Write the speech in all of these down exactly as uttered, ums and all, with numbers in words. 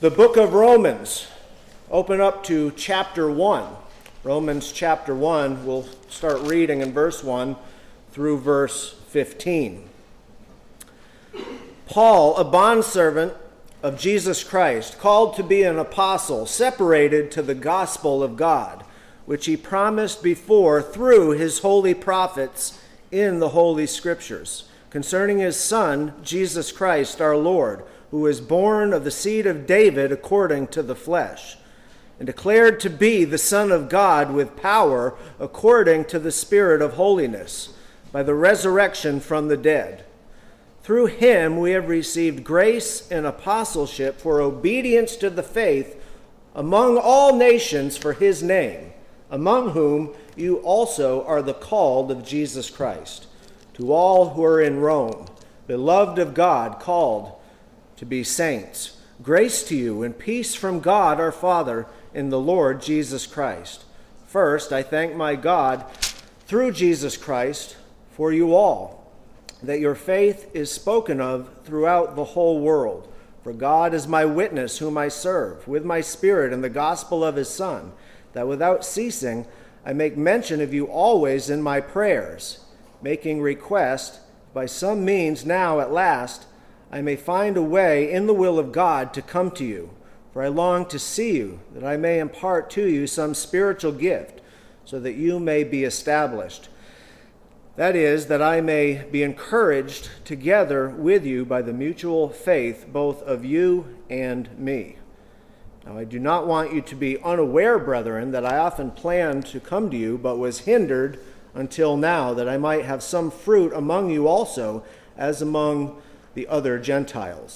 The book of Romans. Open up to chapter one. Romans chapter one. We'll start reading in verse one through verse fifteen. Paul, a bondservant of Jesus Christ, called to be an apostle, separated to the gospel of God, which he promised before through his holy prophets in the Holy Scriptures, concerning his Son, Jesus Christ our Lord, who was born of the seed of David according to the flesh, and declared to be the Son of God with power according to the Spirit of holiness, by the resurrection from the dead. Through him we have received grace and apostleship for obedience to the faith among all nations for his name, among whom you also are the called of Jesus Christ. To all who are in Rome, beloved of God, called to be saints, grace to you and peace from God our Father in the Lord Jesus Christ. First, I thank my God through Jesus Christ for you all, that your faith is spoken of throughout the whole world. For God is my witness, whom I serve, with my spirit in the gospel of his Son, that without ceasing I make mention of you always in my prayers, making request, by some means now at last, I may find a way in the will of God to come to you. For I long to see you, that I may impart to you some spiritual gift, so that you may be established. That is, that I may be encouraged together with you by the mutual faith both of you and me. Now I do not want you to be unaware, brethren, that I often planned to come to you, but was hindered until now, that I might have some fruit among you also, as among the other Gentiles.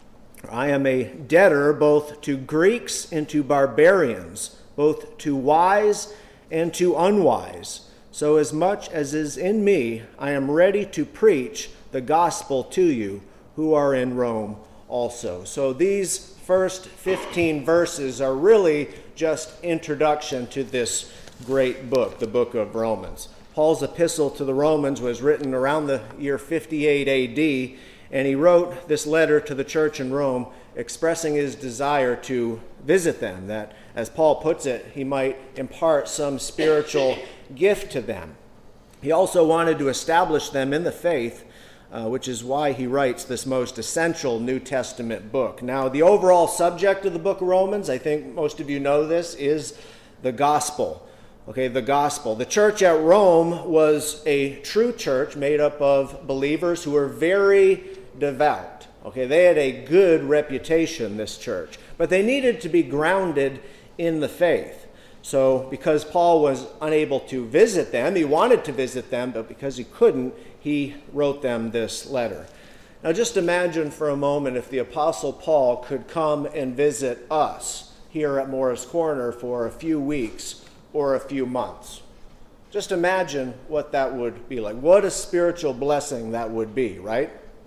I am a debtor both to Greeks and to barbarians, both to wise and to unwise. So as much as is in me, I am ready to preach the gospel to you who are in Rome also. So these first fifteen verses are really just introduction to this great book, the book of Romans. Paul's epistle to the Romans was written around the year fifty-eight A D, and he wrote this letter to the church in Rome expressing his desire to visit them, that, as Paul puts it, he might impart some spiritual gift to them. He also wanted to establish them in the faith, uh, which is why he writes this most essential New Testament book. Now, the overall subject of the book of Romans, I think most of you know this, is the gospel. Okay, the gospel. The church at Rome was a true church made up of believers who were very devout. Okay, they had a good reputation, this church, but they needed to be grounded in the faith. So because Paul was unable to visit them, he wanted to visit them, but because he couldn't, he wrote them this letter. Now just imagine for a moment if the Apostle Paul could come and visit us here at Morris Corner for a few weeks or a few months. Just imagine what that would be like. What a spiritual blessing that would be, right?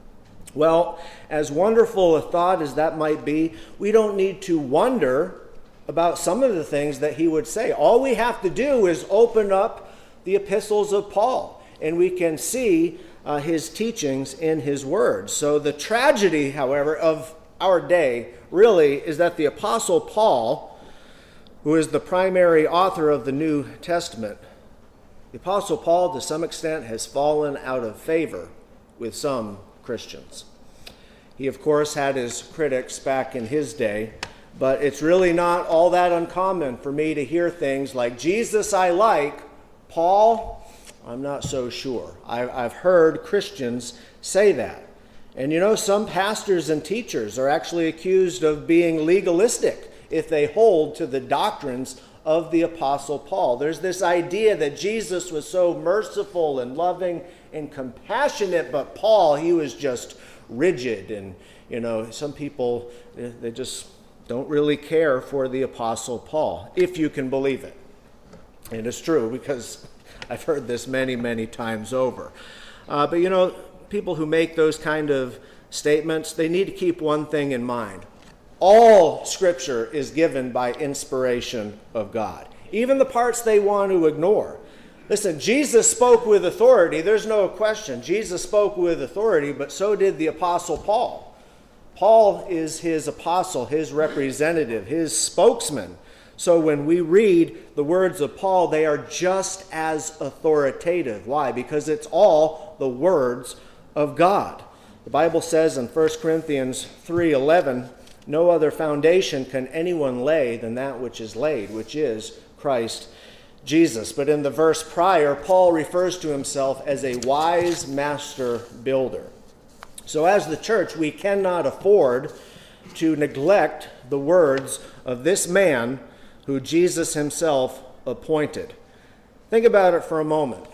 Well, as wonderful a thought as that might be, we don't need to wonder about some of the things that he would say. All we have to do is open up the epistles of Paul, and we can see uh, his teachings in his words. So the tragedy, however, of our day really is that the Apostle Paul, who is the primary author of the New Testament, the Apostle Paul, to some extent, has fallen out of favor with some Christians. He, of course, had his critics back in his day, but it's really not all that uncommon for me to hear things like, Jesus I like, Paul, I'm not so sure. I've heard Christians say that. And you know, some pastors and teachers are actually accused of being legalistic if they hold to the doctrines of the Apostle Paul. There's this idea that Jesus was so merciful and loving and compassionate, but Paul, he was just rigid. And, you know, some people, they just don't really care for the Apostle Paul, if you can believe it. And it's true, because I've heard this many, many times over. Uh, but, you know, people who make those kind of statements, they need to keep one thing in mind. All Scripture is given by inspiration of God, even the parts they want to ignore. Listen, Jesus spoke with authority. There's no question. Jesus spoke with authority, but so did the Apostle Paul. Paul is his apostle, his representative, his spokesman. So when we read the words of Paul, they are just as authoritative. Why? Because it's all the words of God. The Bible says in First Corinthians three eleven, no other foundation can anyone lay than that which is laid, which is Christ Jesus. But in the verse prior, Paul refers to himself as a wise master builder. So as the church, we cannot afford to neglect the words of this man who Jesus himself appointed. Think about it for a moment.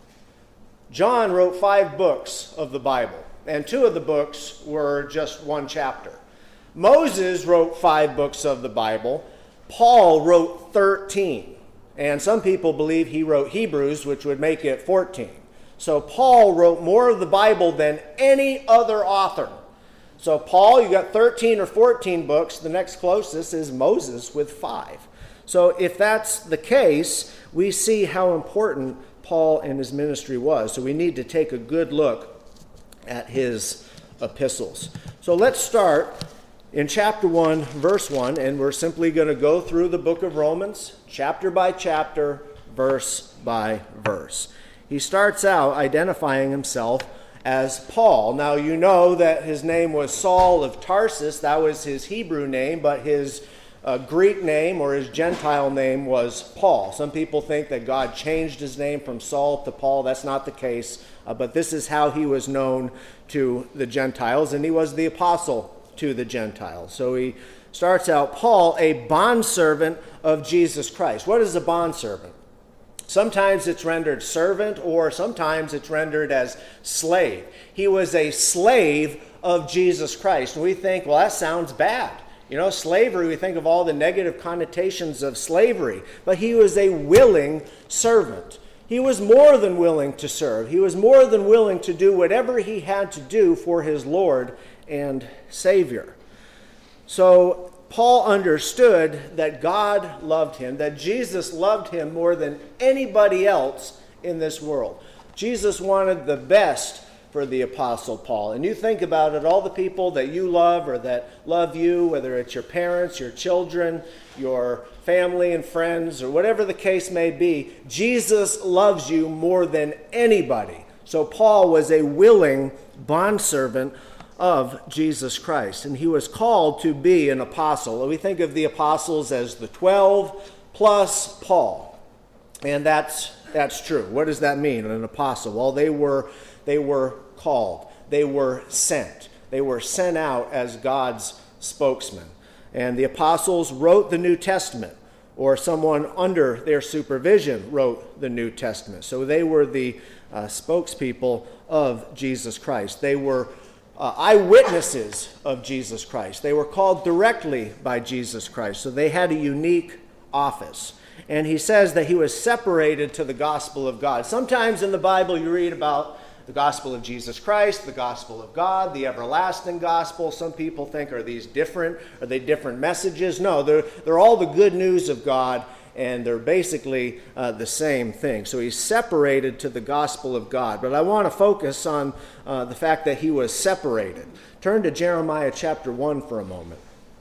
John wrote five books of the Bible, and two of the books were just one chapter. Moses wrote five books of the Bible. Paul wrote thirteen. And some people believe he wrote Hebrews, which would make it fourteen. So Paul wrote more of the Bible than any other author. So Paul, you got thirteen or fourteen books. The next closest is Moses with five. So if that's the case, we see how important Paul and his ministry was. So we need to take a good look at his epistles. So let's start in chapter one, verse one, and we're simply going to go through the book of Romans, chapter by chapter, verse by verse. He starts out identifying himself as Paul. Now, you know that his name was Saul of Tarsus. That was his Hebrew name, but his uh, Greek name or his Gentile name was Paul. Some people think that God changed his name from Saul to Paul. That's not the case, uh, but this is how he was known to the Gentiles, and he was the apostle to the Gentiles. So he starts out, Paul, a bondservant of Jesus Christ. What is a bondservant? Sometimes it's rendered servant, or sometimes it's rendered as slave. He was a slave of Jesus Christ. And we think, well, that sounds bad. You know, slavery, we think of all the negative connotations of slavery. But he was a willing servant. He was more than willing to serve. He was more than willing to do whatever he had to do for his Lord and Savior. So Paul understood that God loved him, that Jesus loved him more than anybody else in this world. Jesus wanted the best for the Apostle Paul. And you think about it, all the people that you love or that love you, whether it's your parents, your children, your family and friends, or whatever the case may be, Jesus loves you more than anybody. So Paul was a willing bondservant of Jesus Christ, and he was called to be an apostle. We think of the apostles as the twelve plus Paul, and that's that's true. What does that mean, an apostle? Well, they were they were called, they were sent, they were sent out as God's spokesman. And the apostles wrote the New Testament, or someone under their supervision wrote the New Testament. So they were the uh, spokespeople of Jesus Christ. They were Uh, eyewitnesses of Jesus Christ. They were called directly by Jesus Christ, so they had a unique office. And he says that he was separated to the gospel of God. Sometimes in the Bible you read about the gospel of Jesus Christ, the gospel of God, the everlasting gospel. Some people think, are these different? Are they different messages? No, they're, they're all the good news of God, and they're basically uh, the same thing. So he's separated to the gospel of God. But I want to focus on uh, the fact that he was separated. Turn to Jeremiah chapter one for a moment.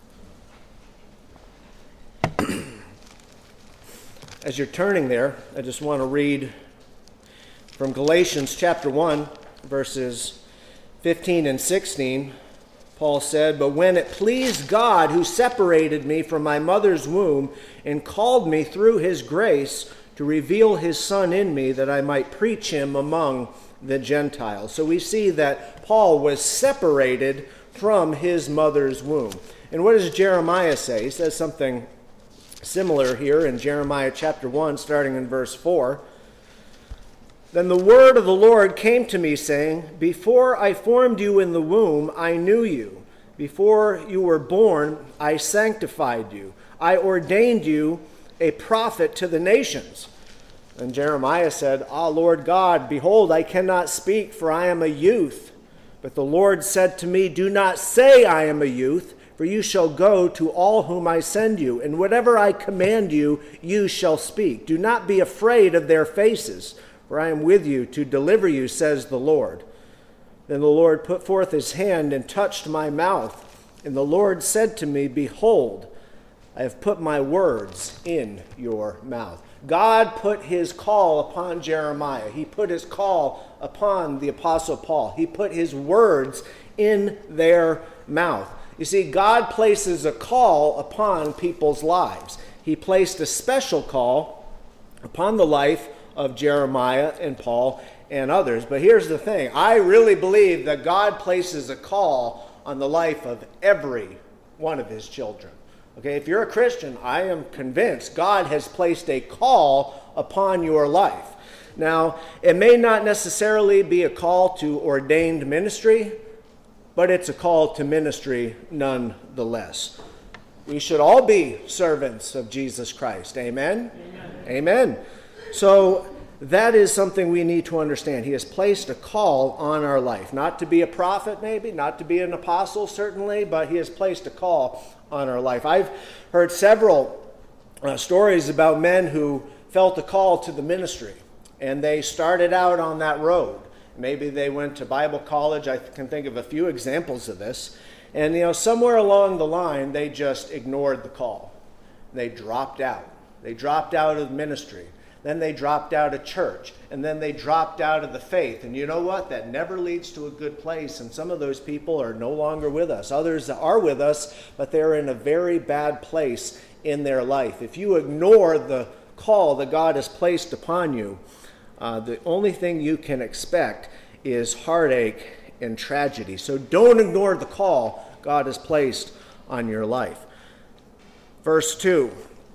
As you're turning there, I just want to read from Galatians chapter one, verses fifteen and sixteen. Paul said, "But when it pleased God, who separated me from my mother's womb and called me through his grace to reveal his Son in me, that I might preach him among the Gentiles." So we see that Paul was separated from his mother's womb. And what does Jeremiah say? He says something similar here in Jeremiah chapter one, starting in verse four. "Then the word of the Lord came to me, saying, Before I formed you in the womb, I knew you. Before you were born, I sanctified you. I ordained you a prophet to the nations." And Jeremiah said, "Ah, Lord God, behold, I cannot speak, for I am a youth. But the Lord said to me, Do not say I am a youth, for you shall go to all whom I send you, and whatever I command you, you shall speak. Do not be afraid of their faces, for I am with you to deliver you, says the Lord." Then the Lord put forth his hand and touched my mouth. And the Lord said to me, behold, I have put my words in your mouth. God put his call upon Jeremiah. He put his call upon the Apostle Paul. He put his words in their mouth. You see, God places a call upon people's lives. He placed a special call upon the life of Jeremiah and Paul and others. But here's the thing. I really believe that God places a call on the life of every one of his children. Okay, if you're a Christian, I am convinced God has placed a call upon your life. Now, it may not necessarily be a call to ordained ministry, but it's a call to ministry nonetheless. We should all be servants of Jesus Christ. Amen? Amen. Amen. So that is something we need to understand. He has placed a call on our life. Not to be a prophet, maybe, not to be an apostle, certainly, but he has placed a call on our life. I've heard several uh, stories about men who felt a call to the ministry, and they started out on that road. Maybe they went to Bible college. I can think of a few examples of this. And, you know, somewhere along the line, they just ignored the call. They dropped out. They dropped out of ministry. Then they dropped out of church. And then they dropped out of the faith. And you know what? That never leads to a good place. And some of those people are no longer with us. Others are with us, but they're in a very bad place in their life. If you ignore the call that God has placed upon you, uh, the only thing you can expect is heartache and tragedy. So don't ignore the call God has placed on your life. Verse two.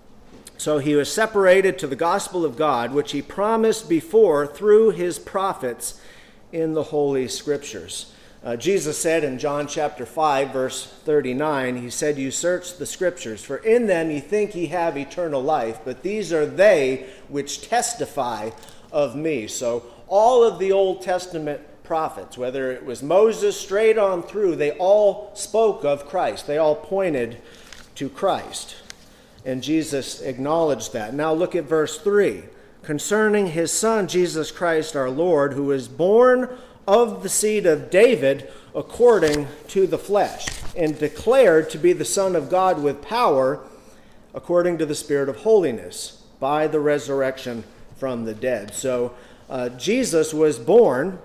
So he was separated to the gospel of God, which he promised before through his prophets in the Holy Scriptures. Uh, Jesus said in John chapter five, verse thirty-nine, he said, you search the Scriptures, for in them ye think ye have eternal life, but these are they which testify of me. So all of the Old Testament prophets, whether it was Moses straight on through, they all spoke of Christ. They all pointed to Christ. And Jesus acknowledged that. Now look at verse three. Concerning his Son, Jesus Christ our Lord, who is born of the seed of David according to the flesh, and declared to be the Son of God with power according to the Spirit of holiness, by the resurrection from the dead. So uh, Jesus was born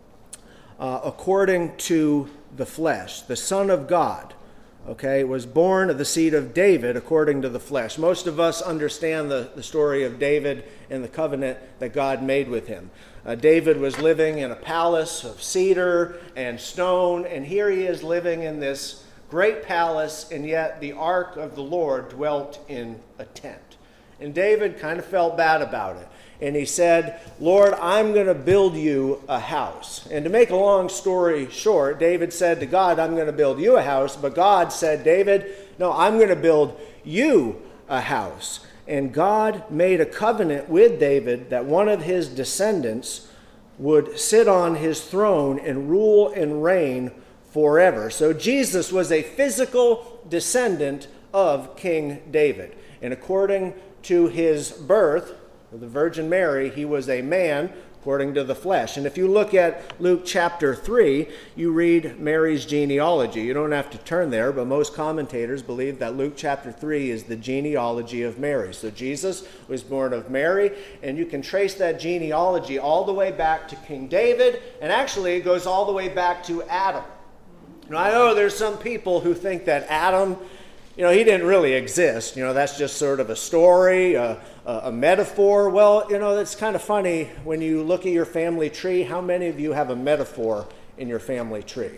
uh, according to the flesh, the Son of God. Okay, was born of the seed of David according to the flesh. Most of us understand the, the story of David and the covenant that God made with him. Uh, David was living in a palace of cedar and stone, and here he is living in this great palace, and yet the ark of the Lord dwelt in a tent. And David kind of felt bad about it. And he said, Lord, I'm going to build you a house. And to make a long story short, David said to God, I'm going to build you a house. But God said, David, no, I'm going to build you a house. And God made a covenant with David that one of his descendants would sit on his throne and rule and reign forever. So Jesus was a physical descendant of King David. And according to his birth, the Virgin Mary, he was a man according to the flesh. And if you look at Luke chapter three, you read Mary's genealogy. You don't have to turn there, but most commentators believe that Luke chapter three is the genealogy of Mary. So Jesus was born of Mary, and you can trace that genealogy all the way back to King David, and actually it goes all the way back to Adam. Now, I know there's some people who think that Adam, you know, he didn't really exist. You know, that's just sort of a story, a, a, a metaphor. Well, you know, that's kind of funny when you look at your family tree. How many of you have a metaphor in your family tree?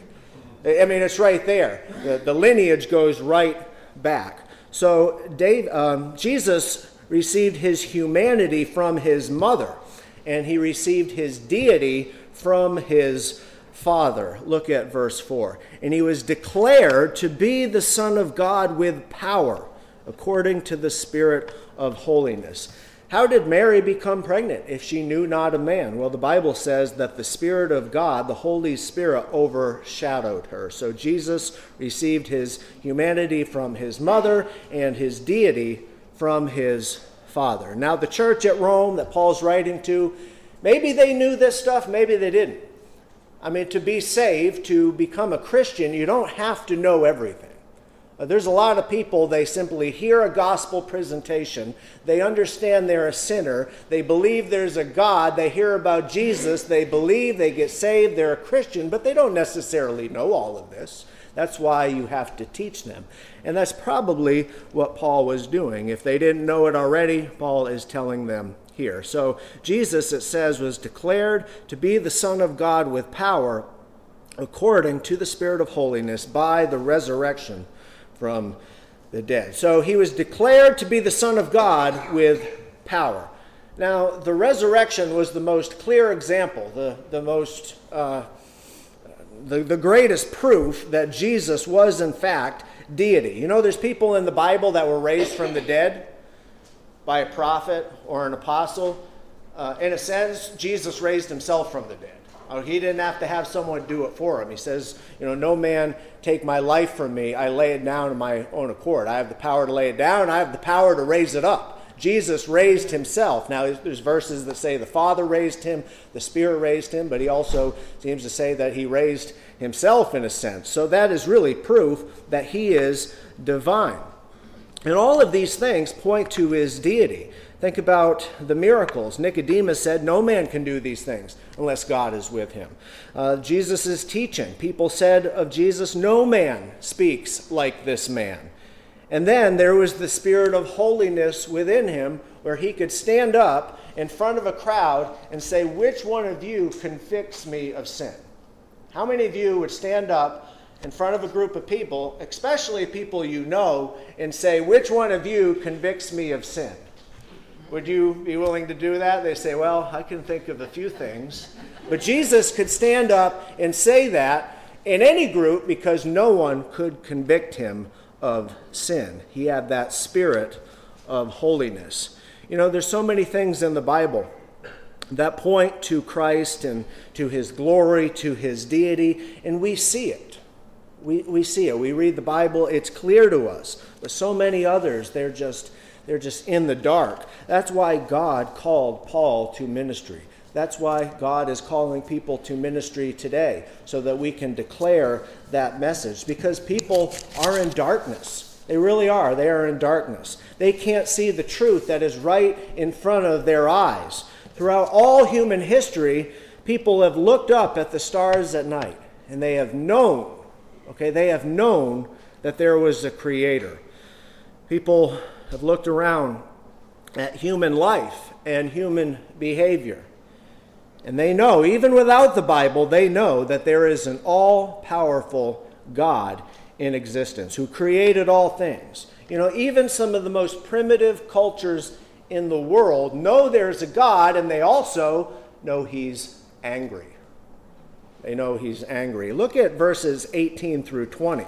I mean, it's right there. The, the lineage goes right back. So Dave, um, Jesus received his humanity from his mother, and he received his deity from his Father. Look at verse four. And he was declared to be the Son of God with power, according to the Spirit of holiness. How did Mary become pregnant if she knew not a man? Well, the Bible says that the Spirit of God, the Holy Spirit, overshadowed her. So Jesus received his humanity from his mother and his deity from his Father. Now, the church at Rome that Paul's writing to, maybe they knew this stuff, maybe they didn't. I mean, to be saved, to become a Christian, you don't have to know everything. Uh, there's a lot of people, they simply hear a gospel presentation, they understand they're a sinner, they believe there's a God, they hear about Jesus, they believe, they get saved, they're a Christian, but they don't necessarily know all of this. That's why you have to teach them. And that's probably what Paul was doing. If they didn't know it already, Paul is telling them here. So Jesus, it says, was declared to be the Son of God with power according to the Spirit of holiness by the resurrection from the dead. So he was declared to be the Son of God with power. Now, the resurrection was the most clear example, the, the most... Uh, The, the greatest proof that Jesus was, in fact, deity. You know, there's people in the Bible that were raised from the dead by a prophet or an apostle. Uh, in a sense, Jesus raised himself from the dead. Uh, he didn't have to have someone do it for him. He says, you know, no man take my life from me. I lay it down of my own accord. I have the power to lay it down. I have the power to raise it up. Jesus raised himself. Now, there's verses that say the Father raised him, the Spirit raised him, but he also seems to say that he raised himself in a sense. So that is really proof that he is divine. And all of these things point to his deity. Think about the miracles. Nicodemus said, no man can do these things unless God is with him. Uh, Jesus' teaching. People said of Jesus, no man speaks like this man. And then there was the spirit of holiness within him where he could stand up in front of a crowd and say, which one of you convicts me of sin? How many of you would stand up in front of a group of people, especially people you know, and say, which one of you convicts me of sin? Would you be willing to do that? They say, well, I can think of a few things. But Jesus could stand up and say that in any group because no one could convict him of sin. He had that spirit of holiness. You know, there's so many things in the Bible that point to Christ and to his glory, to his deity, and we see it. We we see it. We read the Bible, it's clear to us. But so many others, they're just they're just in the dark. That's why God called Paul to ministry. That's why God is calling people to ministry today, so that we can declare that message. Because people are in darkness. They really are. They are in darkness. They can't see the truth that is right in front of their eyes. Throughout all human history, people have looked up at the stars at night, and they have known, okay, they have known that there was a creator. People have looked around at human life and human behavior. And they know, even without the Bible, they know that there is an all-powerful God in existence who created all things. You know, even some of the most primitive cultures in the world know there's a God, and they also know he's angry. They know he's angry. Look at verses eighteen through twenty.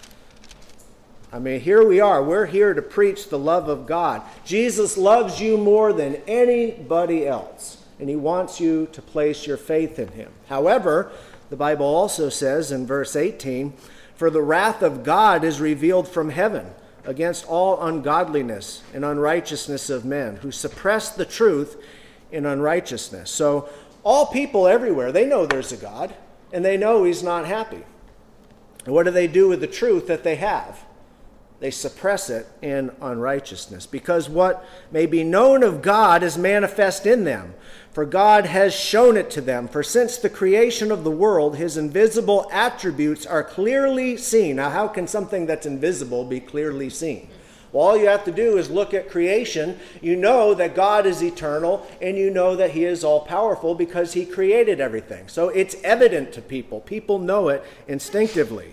I mean, here we are. We're here to preach the love of God. Jesus loves you more than anybody else, and he wants you to place your faith in him. However, the Bible also says in verse eighteen, for the wrath of God is revealed from heaven against all ungodliness and unrighteousness of men who suppress the truth in unrighteousness. So all people everywhere, they know there's a God, and they know he's not happy. And what do they do with the truth that they have? They suppress it in unrighteousness, because what may be known of God is manifest in them, for God has shown it to them. For since the creation of the world, his invisible attributes are clearly seen. Now, how can something that's invisible be clearly seen? Well, all you have to do is look at creation. You know that God is eternal, and you know that he is all-powerful because he created everything. So it's evident to people. People know it instinctively.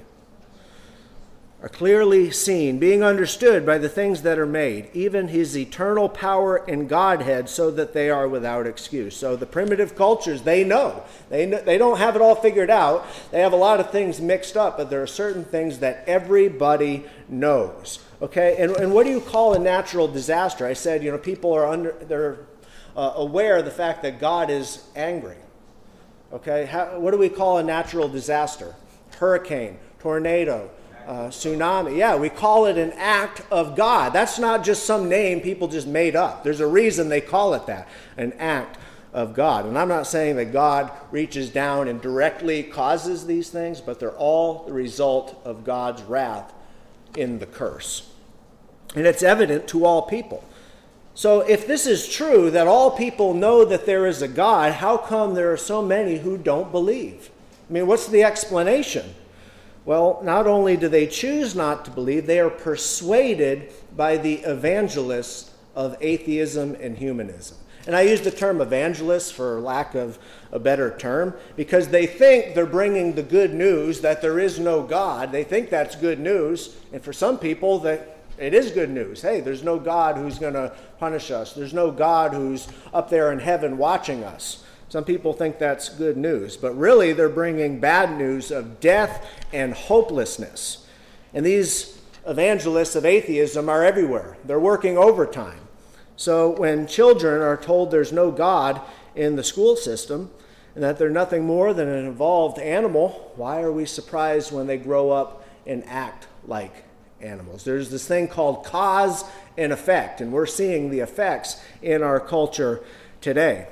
Are clearly seen, being understood by the things that are made, even his eternal power and Godhead, so that they are without excuse. So the primitive cultures, they know. They, know, they don't have it all figured out. They have a lot of things mixed up, but there are certain things that everybody knows. Okay, and, and what do you call a natural disaster? I said, you know, people are under, they're uh, aware of the fact that God is angry. Okay, How, what do we call a natural disaster? Hurricane, tornado, Uh, tsunami. Yeah, we call it an act of God. That's not just some name people just made up. There's a reason they call it that, an act of God. And I'm not saying that God reaches down and directly causes these things, but they're all the result of God's wrath in the curse. And it's evident to all people. So if this is true, that all people know that there is a God, how come there are so many who don't believe? I mean, what's the explanation? Well, not only do they choose not to believe, they are persuaded by the evangelists of atheism and humanism. And I use the term evangelists for lack of a better term, because they think they're bringing the good news that there is no God. They think that's good news. And for some people, that it is good news. Hey, there's no God who's going to punish us. There's no God who's up there in heaven watching us. Some people think that's good news, but really they're bringing bad news of death and hopelessness. And these evangelists of atheism are everywhere. They're working overtime. So when children are told there's no God in the school system and that they're nothing more than an evolved animal, why are we surprised when they grow up and act like animals? There's this thing called cause and effect, and we're seeing the effects in our culture today.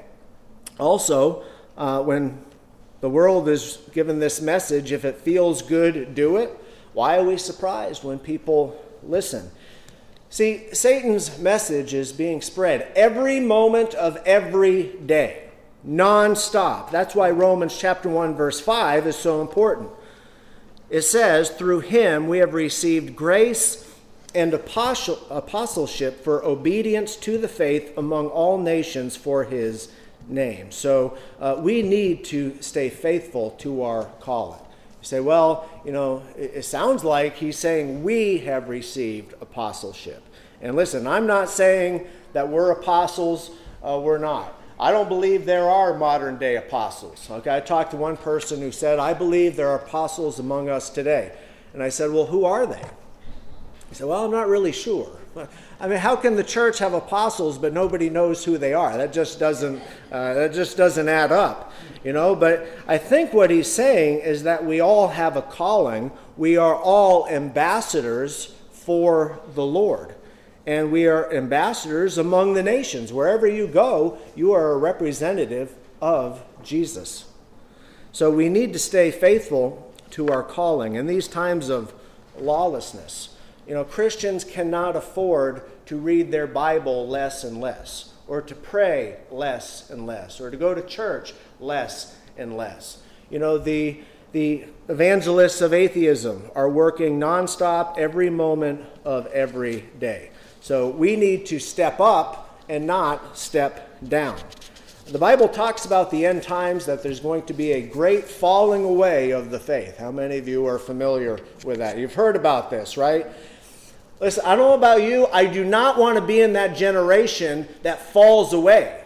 Also, uh, when the world is given this message, if it feels good, do it, why are we surprised when people listen? See, Satan's message is being spread every moment of every day, non-stop. That's why Romans chapter one, verse five is so important. It says, through him we have received grace and apostle, apostleship for obedience to the faith among all nations for his name. So uh, we need to stay faithful to our calling. You say, well, you know, it, it sounds like he's saying we have received apostleship. And listen, I'm not saying that we're apostles, uh, we're not. I don't believe there are modern day apostles. Okay, I talked to one person who said, I believe there are apostles among us today. And I said, well, who are they? He said, well, I'm not really sure. I mean, how can the church have apostles but nobody knows who they are? That just doesn't uh, that just doesn't add up, you know. But I think what he's saying is that we all have a calling. We are all ambassadors for the Lord, and we are ambassadors among the nations. Wherever you go, you are a representative of Jesus. So we need to stay faithful to our calling in these times of lawlessness. You know, Christians cannot afford to read their Bible less and less, or to pray less and less, or to go to church less and less. You know, the, the evangelists of atheism are working nonstop every moment of every day. So we need to step up and not step down. The Bible talks about the end times, that there's going to be a great falling away of the faith. How many of you are familiar with that? You've heard about this, right? Listen, I don't know about you, I do not want to be in that generation that falls away.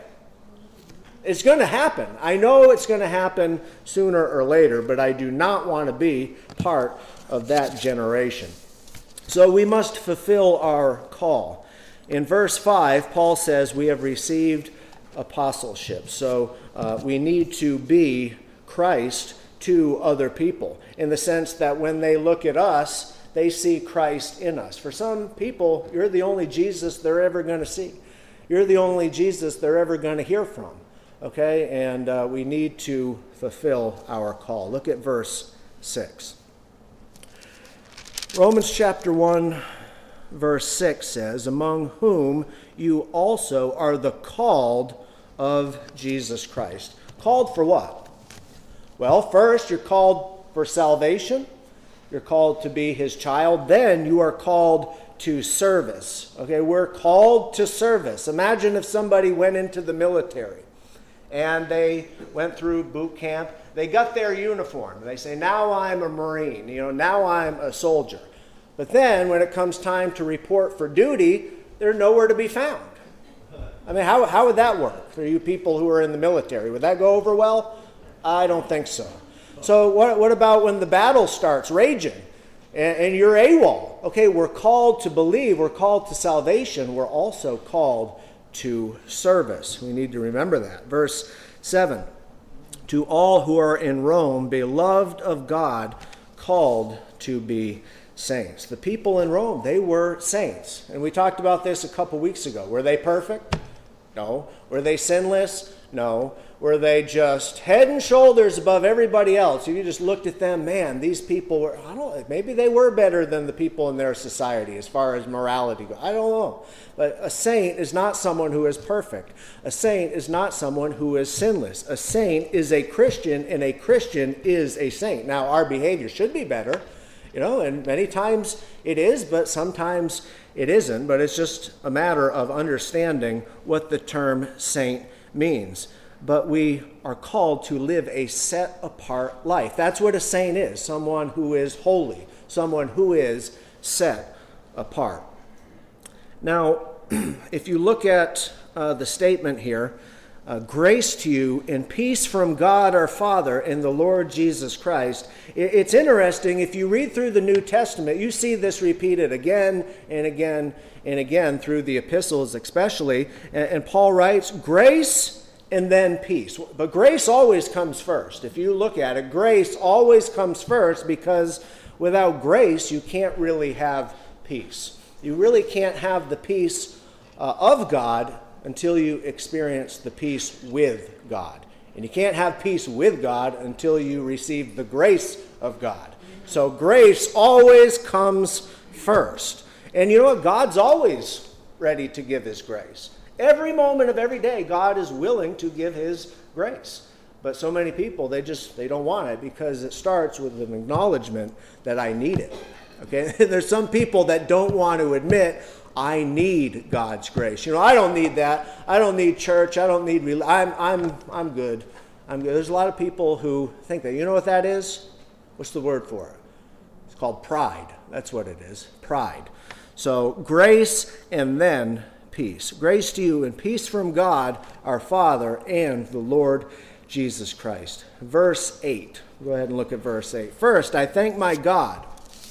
It's going to happen. I know it's going to happen sooner or later, but I do not want to be part of that generation. So we must fulfill our call. In verse five, Paul says we have received apostleship. So uh, we need to be Christ to other people, in the sense that when they look at us, they see Christ in us. For some people, you're the only Jesus they're ever going to see. You're the only Jesus they're ever going to hear from. Okay? And uh, we need to fulfill our call. Look at verse six. Romans chapter one, verse six says, among whom you also are the called of Jesus Christ. Called for what? Well, first, you're called for salvation. You're called to be his child. Then you are called to service. Okay, we're called to service. Imagine if somebody went into the military and they went through boot camp. They got their uniform. They say, now I'm a Marine. You know, now I'm a soldier. But then when it comes time to report for duty, they're nowhere to be found. I mean, how, how would that work for you people who are in the military? Would that go over well? I don't think so. So what, what about when the battle starts raging and, and you're AWOL? Okay, we're called to believe. We're called to salvation. We're also called to service. We need to remember that. Verse seven, to all who are in Rome, beloved of God, called to be saints. The people in Rome, they were saints. And we talked about this a couple weeks ago. Were they perfect? No. Were they sinless? No. were they just head and shoulders above everybody else? You just looked at them, man, these people were, I don't know, maybe they were better than the people in their society as far as morality goes. I don't know. But a saint is not someone who is perfect. A saint is not someone who is sinless. A saint is a Christian, and a Christian is a saint. Now, our behavior should be better, you know, and many times it is, but sometimes it isn't. But it's just a matter of understanding what the term saint means. But we are called to live a set-apart life. That's what a saint is, someone who is holy, someone who is set apart. Now, if you look at uh, the statement here, uh, grace to you and peace from God our Father and the Lord Jesus Christ. It's interesting, if you read through the New Testament, you see this repeated again and again and again through the epistles especially. And, and Paul writes, grace and then peace. But grace always comes first. If you look at it, grace always comes first, because without grace, you can't really have peace. You really can't have the peace uh, of God until you experience the peace with God. And you can't have peace with God until you receive the grace of God. So grace always comes first. And you know what? God's always ready to give his grace. Every moment of every day, God is willing to give his grace. But so many people, they just, they don't want it, because it starts with an acknowledgement that I need it. Okay? There's some people that don't want to admit, I need God's grace. You know, I don't need that. I don't need church. I don't need, I'm, I'm, I'm good. I'm good. There's a lot of people who think that. You know what that is? What's the word for it? It's called pride. That's what it is. Pride. So grace and then peace. Grace to you and peace from God our Father and the Lord Jesus Christ. Verse eight. Go ahead and look at verse eight. First, I thank my God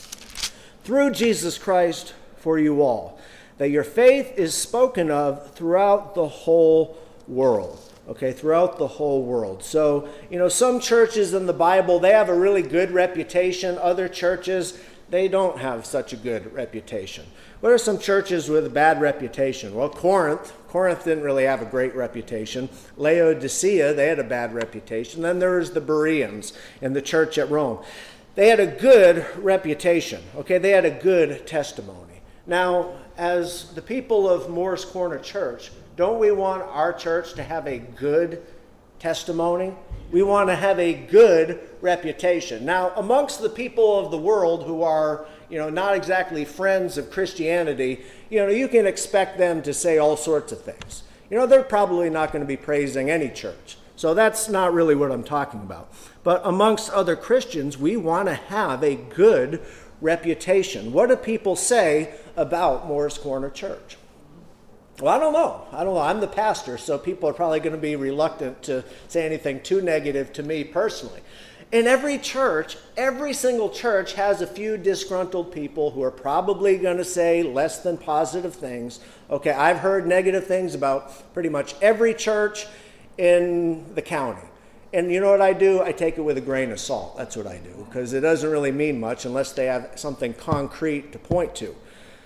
through Jesus Christ for you all, that your faith is spoken of throughout the whole world. Okay, throughout the whole world. So, you know, some churches in the Bible, they have a really good reputation. Other churches, they don't have such a good reputation. What are some churches with a bad reputation? Well, Corinth. Corinth didn't really have a great reputation. Laodicea, they had a bad reputation. Then there was the Bereans and the church at Rome. They had a good reputation. Okay, they had a good testimony. Now, as the people of Moore's Corner Church, don't we want our church to have a good testimony? We want to have a good reputation. Now, amongst the people of the world who are, you know, not exactly friends of Christianity, you know, you can expect them to say all sorts of things. You know, they're probably not going to be praising any church. So that's not really what I'm talking about. But amongst other Christians, we want to have a good reputation. What do people say about Moore's Corner Church? Well, I don't know. I don't know. I'm the pastor, so people are probably going to be reluctant to say anything too negative to me personally. In every church, every single church has a few disgruntled people who are probably going to say less than positive things. Okay, I've heard negative things about pretty much every church in the county. And you know what I do? I take it with a grain of salt. That's what I do, because it doesn't really mean much unless they have something concrete to point to.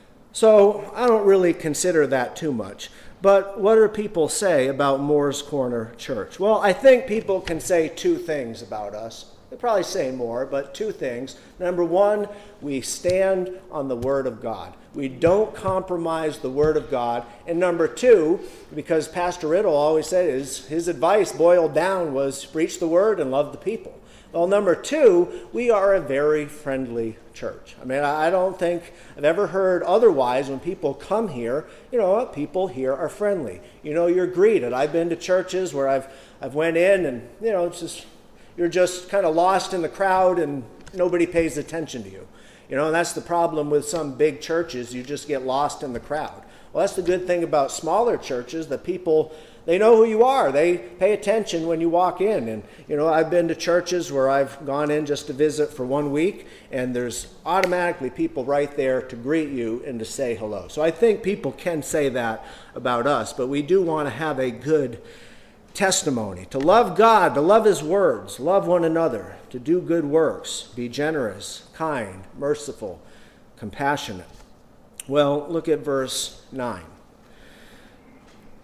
So I don't really consider that too much. But what do people say about Moore's Corner Church? Well, I think people can say two things about us. They probably say more, but two things. Number one, we stand on the Word of God. We don't compromise the Word of God. And number two, because Pastor Riddle always said his, his advice boiled down was preach the Word and love the people. Well, number two, we are a very friendly church. I mean, I don't think I've ever heard otherwise. When people come here, you know, people here are friendly. You know, you're greeted. I've been to churches where I've I've went in and, you know, it's just, you're just kind of lost in the crowd and nobody pays attention to you. You know, and that's the problem with some big churches. You just get lost in the crowd. Well, that's the good thing about smaller churches, that people, they know who you are. They pay attention when you walk in. And, you know, I've been to churches where I've gone in just to visit for one week, and there's automatically people right there to greet you and to say hello. So I think people can say that about us, but we do want to have a good testimony, to love God, to love his words, love one another, to do good works, be generous, kind, merciful, compassionate. Well, look at verse nine.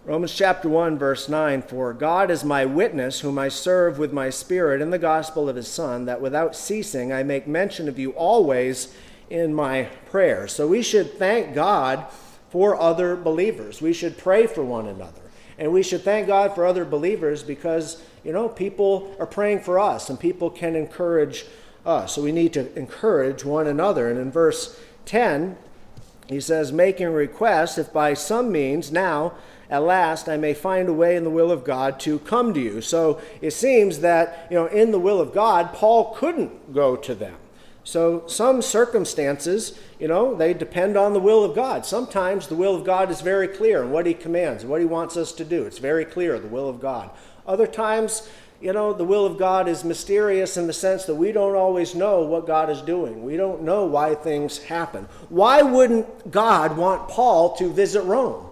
Romans chapter one, verse nine, "For God is my witness, whom I serve with my spirit in the gospel of his Son, that without ceasing I make mention of you always in my prayer." So we should thank God for other believers. We should pray for one another. And we should thank God for other believers because, you know, people are praying for us and people can encourage us. So we need to encourage one another. And in verse ten, he says, "Making request, if by some means now at last I may find a way in the will of God to come to you." So it seems that, you know, in the will of God, Paul couldn't go to them. So some circumstances, you know, they depend on the will of God. Sometimes the will of God is very clear in what he commands and what he wants us to do. It's very clear, the will of God. Other times, you know, the will of God is mysterious in the sense that we don't always know what God is doing. We don't know why things happen. Why wouldn't God want Paul to visit Rome?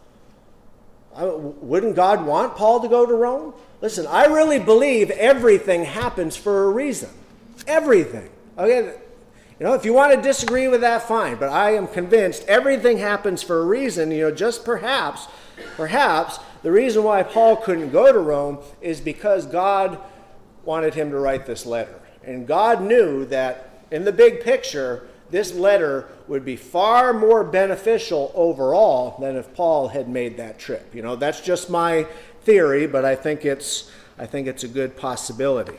Wouldn't God want Paul to go to Rome? Listen, I really believe everything happens for a reason. Everything. Okay, you know, if you want to disagree with that, fine. But I am convinced everything happens for a reason. You know, just perhaps, perhaps the reason why Paul couldn't go to Rome is because God wanted him to write this letter. And God knew that in the big picture, this letter would be far more beneficial overall than if Paul had made that trip. You know, that's just my theory, but I think it's I think it's a good possibility.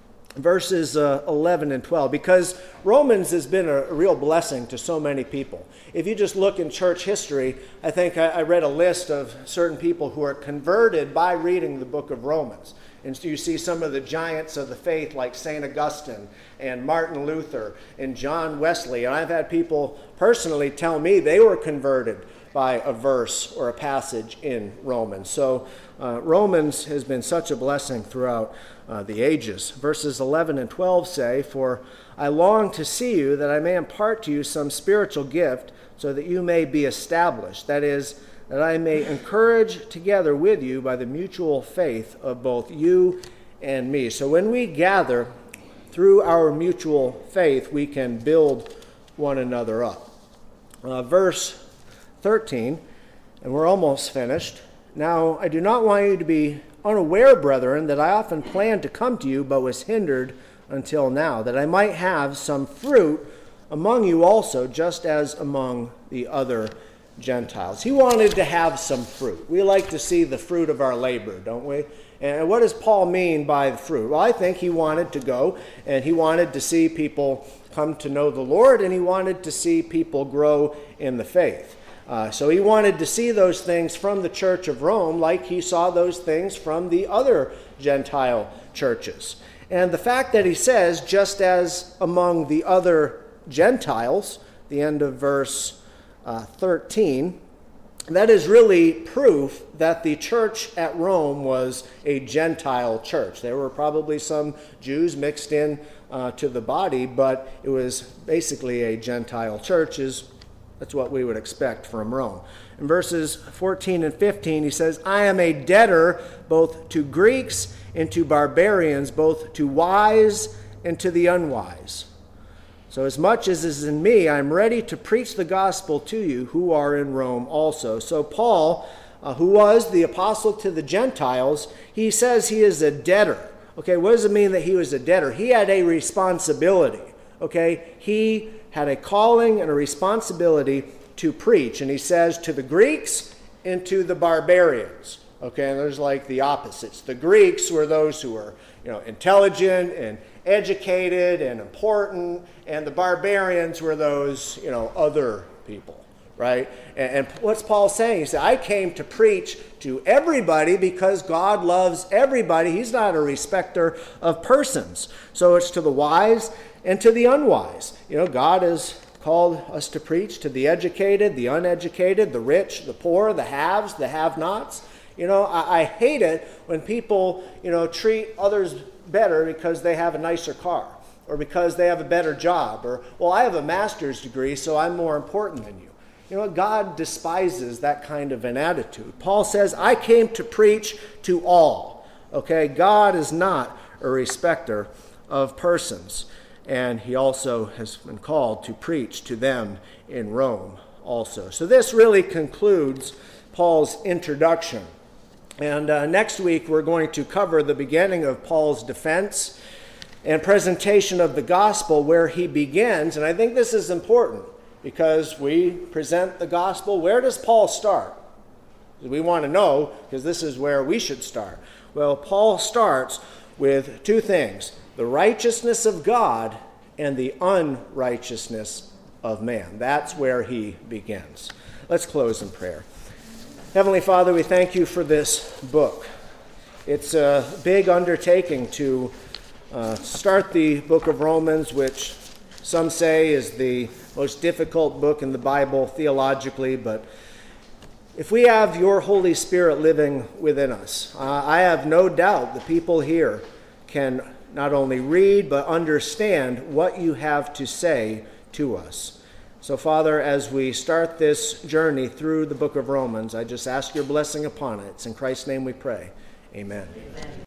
Verses uh, eleven and twelve, because Romans has been a, a real blessing to so many people. If you just look in church history, I think I, I read a list of certain people who are converted by reading the book of Romans. And so you see some of the giants of the faith like Saint Augustine and Martin Luther and John Wesley. And I've had people personally tell me they were converted by a verse or a passage in Romans. So uh, Romans has been such a blessing throughout uh, the ages. Verses eleven and twelve say, "For I long to see you, that I may impart to you some spiritual gift, so that you may be established. That is, that I may encourage together with you by the mutual faith of both you and me." So when we gather through our mutual faith, we can build one another up. Uh, verse thirteen, and we're almost finished. "Now I do not want you to be unaware, brethren, that I often planned to come to you, but was hindered until now, that I might have some fruit among you also, just as among the other Gentiles." He wanted to have some fruit. We like to see the fruit of our labor, don't we? And what does Paul mean by the fruit? Well, I think he wanted to go and he wanted to see people come to know the Lord, and he wanted to see people grow in the faith. Uh, so he wanted to see those things from the Church of Rome like he saw those things from the other Gentile churches. And the fact that he says, just as among the other Gentiles, the end of verse uh, thirteen, that is really proof that the church at Rome was a Gentile church. There were probably some Jews mixed in uh, to the body, but it was basically a Gentile church. Is That's what we would expect from Rome. In verses fourteen and fifteen, he says, "I am a debtor both to Greeks and to barbarians, both to wise and to the unwise. So as much as is in me, I am ready to preach the gospel to you who are in Rome also." So Paul, uh, who was the apostle to the Gentiles, he says he is a debtor. Okay, what does it mean that he was a debtor? He had a responsibility. Okay, he had a calling and a responsibility to preach. And he says to the Greeks and to the barbarians. Okay, and there's like the opposites. The Greeks were those who were, you know, intelligent and educated and important, and the barbarians were those, you know, other people, right? And, and what's Paul saying? He said, I came to preach to everybody because God loves everybody. He's not a respecter of persons. So it's to the wise and to the unwise. You know, God has called us to preach to the educated, the uneducated, the rich, the poor, the haves, the have-nots. You know, I, I hate it when people, you know, treat others better because they have a nicer car or because they have a better job or, well, I have a master's degree, so I'm more important than you. You know, God despises that kind of an attitude. Paul says, I came to preach to all. Okay, God is not a respecter of persons. And he also has been called to preach to them in Rome also. So this really concludes Paul's introduction. And uh, next week we're going to cover the beginning of Paul's defense and presentation of the gospel, where he begins. And I think this is important because we present the gospel. Where does Paul start? We want to know, because this is where we should start. Well, Paul starts with two things: the righteousness of God and the unrighteousness of man. That's where he begins. Let's close in prayer. Heavenly Father, we thank you for this book. It's a big undertaking to uh, start the book of Romans, which some say is the most difficult book in the Bible theologically, but if we have your Holy Spirit living within us, uh, I have no doubt the people here can not only read but understand what you have to say to us. So, Father, as we start this journey through the book of Romans, I just ask your blessing upon it. It's in Christ's name we pray. Amen. Amen.